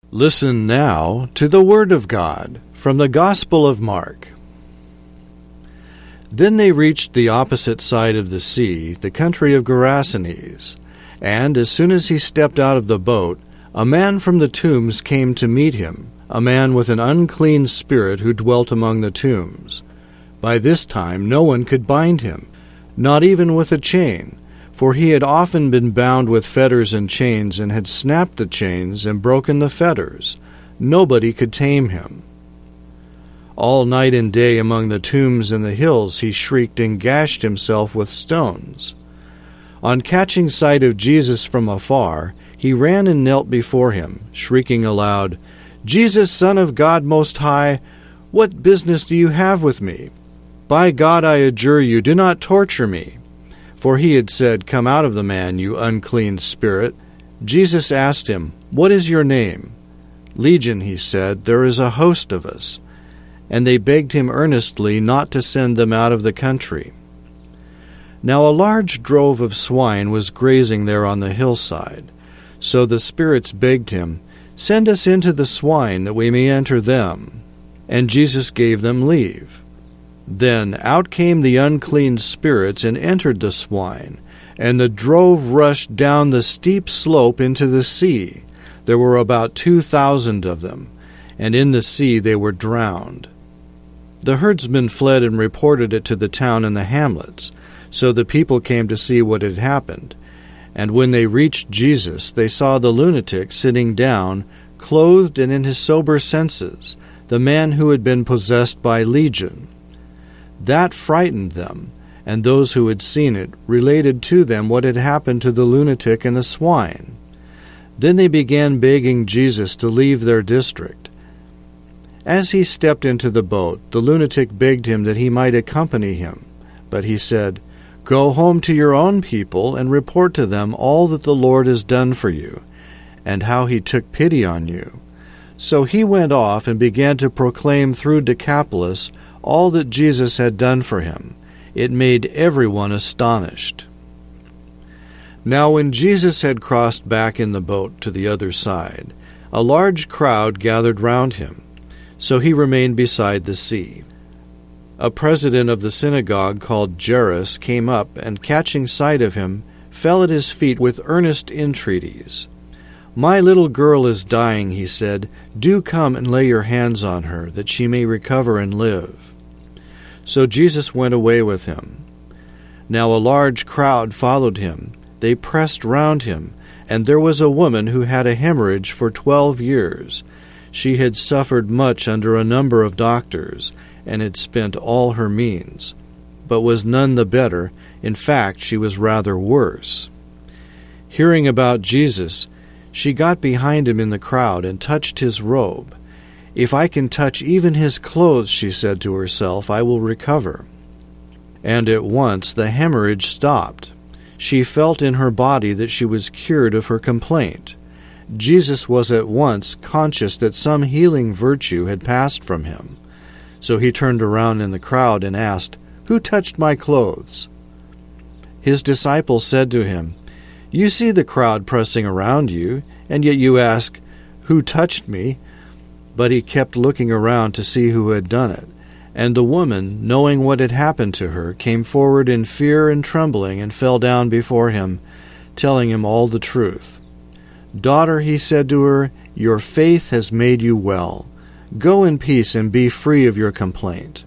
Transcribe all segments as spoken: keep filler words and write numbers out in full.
Listen now to the Word of God from the Gospel of Mark. Then they reached the opposite side of the sea, the country of Gerasenes. And as soon as he stepped out of the boat, a man from the tombs came to meet him, a man with an unclean spirit who dwelt among the tombs. By this time no one could bind him, not even with a chain, for he had often been bound with fetters and chains, and had snapped the chains and broken the fetters. Nobody could tame him. All night and day among the tombs and the hills he shrieked and gashed himself with stones. On catching sight of Jesus from afar, he ran and knelt before him, shrieking aloud, "Jesus, Son of God Most High, what business do you have with me? By God, I adjure you, do not torture me." For he had said, "Come out of the man, you unclean spirit." Jesus asked him, "What is your name?" "Legion," he said, "there is a host of us." And they begged him earnestly not to send them out of the country. Now a large drove of swine was grazing there on the hillside. So the spirits begged him, "Send us into the swine, that we may enter them." And Jesus gave them leave. Then out came the unclean spirits and entered the swine, and the drove rushed down the steep slope into the sea. There were about two thousand of them, and in the sea they were drowned. The herdsmen fled and reported it to the town and the hamlets, so the people came to see what had happened. And when they reached Jesus, they saw the lunatic sitting down, clothed and in his sober senses, the man who had been possessed by Legion. That frightened them, and those who had seen it related to them what had happened to the lunatic and the swine. Then they began begging Jesus to leave their district. As he stepped into the boat, the lunatic begged him that he might accompany him. But he said, "Go home to your own people and report to them all that the Lord has done for you, and how he took pity on you." So he went off and began to proclaim through Decapolis all that Jesus had done for him. It made everyone astonished. Now when Jesus had crossed back in the boat to the other side, a large crowd gathered round him. So he remained beside the sea. A president of the synagogue called Jairus came up, and catching sight of him, fell at his feet with earnest entreaties. "My little girl is dying," he said. "Do come and lay your hands on her, that she may recover and live." So Jesus went away with him. Now a large crowd followed him. They pressed round him, and there was a woman who had a hemorrhage for twelve years. She had suffered much under a number of doctors, and had spent all her means, but was none the better. In fact, she was rather worse. Hearing about Jesus, she got behind him in the crowd and touched his robe. "If I can touch even his clothes," she said to herself, "I will recover." And at once the hemorrhage stopped. She felt in her body that she was cured of her complaint. Jesus was at once conscious that some healing virtue had passed from him. So he turned around in the crowd and asked, "Who touched my clothes?" His disciples said to him, "You see the crowd pressing around you, and yet you ask, 'Who touched me?'" But he kept looking around to see who had done it. And the woman, knowing what had happened to her, came forward in fear and trembling and fell down before him, telling him all the truth. "Daughter," he said to her, "your faith has made you well. Go in peace and be free of your complaint."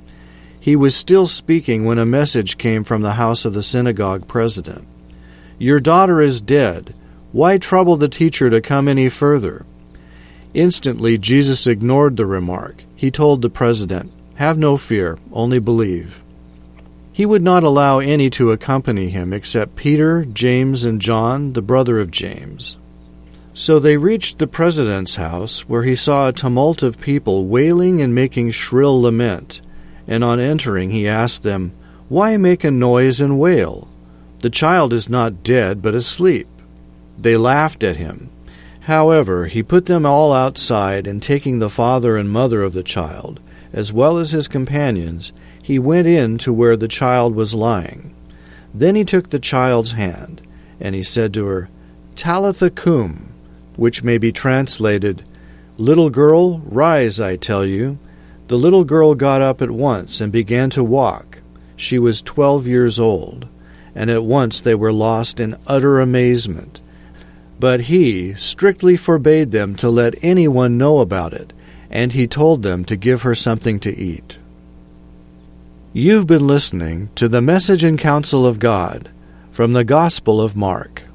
He was still speaking when a message came from the house of the synagogue president. "Your daughter is dead. Why trouble the teacher to come any further?" Instantly Jesus ignored the remark. He told the president, "Have no fear, only believe." He would not allow any to accompany him except Peter, James, and John, the brother of James. So they reached the president's house, where he saw a tumult of people wailing and making shrill lament. And on entering he asked them, "Why make a noise and wail? The child is not dead, but asleep." They laughed at him. However, he put them all outside, and taking the father and mother of the child, as well as his companions, he went in to where the child was lying. Then he took the child's hand, and he said to her, "Talitha cum," which may be translated, "Little girl, rise, I tell you." The little girl got up at once and began to walk. She was twelve years old, and at once they were lost in utter amazement. But he strictly forbade them to let anyone know about it, and he told them to give her something to eat. You've been listening to the Message and Counsel of God from the Gospel of Mark.